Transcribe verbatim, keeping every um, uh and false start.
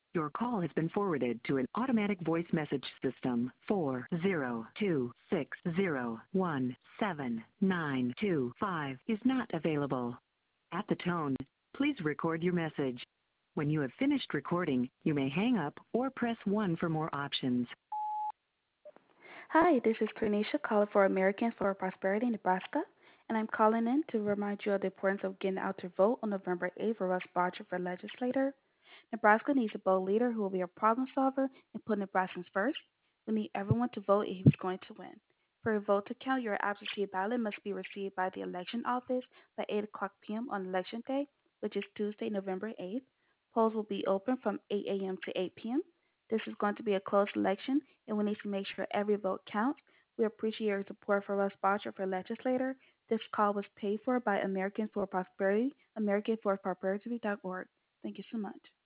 Your call has been forwarded to an automatic voice message system. four zero two six zero one seven nine two five is not available. At the tone, please record your message. When you have finished recording, you may hang up or press one for more options. Hi, this is Tanisha calling for Americans for Prosperity, Nebraska, and I'm calling in to remind you of the importance of getting out to vote on November eighth for Russ Barger for legislator. Nebraska needs a bold leader who will be a problem solver and put Nebraskans first. We need everyone to vote if he's going to win. For your vote to count, your absentee ballot must be received by the election office by eight o'clock p m on election day, which is Tuesday, November eighth. Polls will be open from eight a m to eight p m This is going to be a close election, and we need to make sure every vote counts. We appreciate your support for Russ Barger for legislator. This call was paid for by Americans for Prosperity, american for prosperity dot org. Thank you so much.